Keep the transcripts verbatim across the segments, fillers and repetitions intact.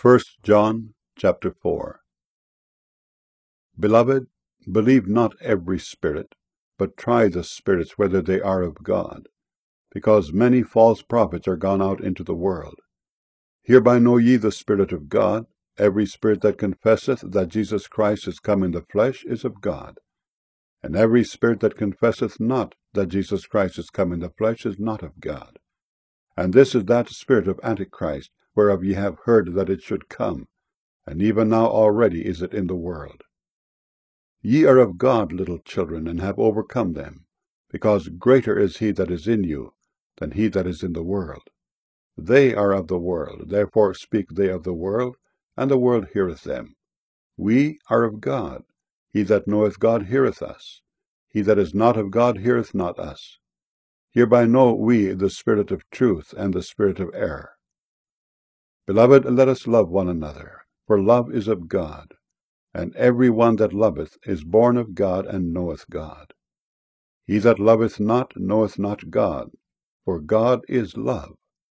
First John chapter four. Beloved, believe not every spirit, but try the spirits whether they are of God, because many false prophets are gone out into the world. Hereby know ye the Spirit of God. Every spirit that confesseth that Jesus Christ is come in the flesh is of God. And every spirit that confesseth not that Jesus Christ is come in the flesh is not of God. And this is that spirit of Antichrist, whereof ye have heard that it should come, and even now already is it in the world. Ye are of God, little children, and have overcome them, because greater is he that is in you than he that is in the world. They are of the world, therefore speak they of the world, and the world heareth them. We are of God. He that knoweth God heareth us. He that is not of God heareth not us. Hereby know we the spirit of truth and the spirit of error. Beloved, let us love one another, for love is of God. And every one that loveth is born of God, and knoweth God. He that loveth not knoweth not God, for God is love.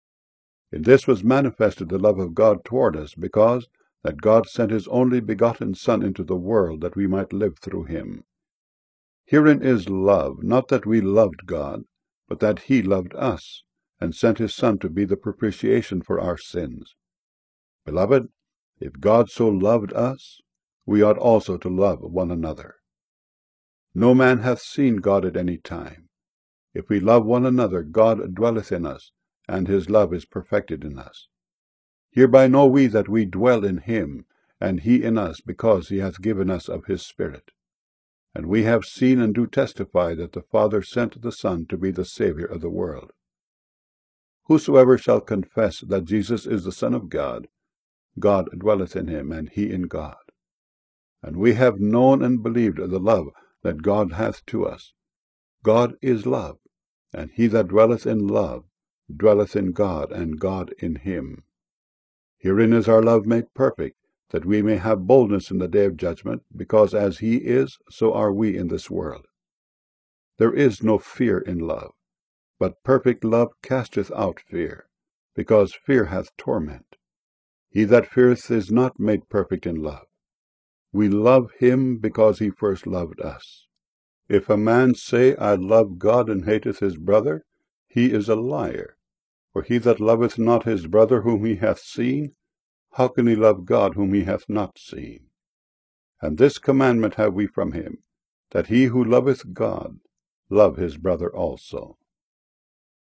In this was manifested the love of God toward us, because that God sent his only begotten Son into the world, that we might live through him. Herein is love, not that we loved God, but that he loved us, and sent his Son to be the propitiation for our sins. Beloved, if God so loved us, we ought also to love one another. No man hath seen God at any time. If we love one another, God dwelleth in us, and his love is perfected in us. Hereby know we that we dwell in him, and he in us, because he hath given us of his Spirit. And we have seen and do testify that the Father sent the Son to be the Saviour of the world. Whosoever shall confess that Jesus is the Son of God, God dwelleth in him, and he in God. And we have known and believed the love that God hath to us. God is love, and he that dwelleth in love dwelleth in God, and God in him. Herein is our love made perfect, that we may have boldness in the day of judgment, because as he is, so are we in this world. There is no fear in love, but perfect love casteth out fear, because fear hath torment. He that feareth is not made perfect in love. We love him because he first loved us. If a man say, I love God, and hateth his brother, he is a liar. For he that loveth not his brother whom he hath seen, how can he love God whom he hath not seen? And this commandment have we from him, that he who loveth God love his brother also.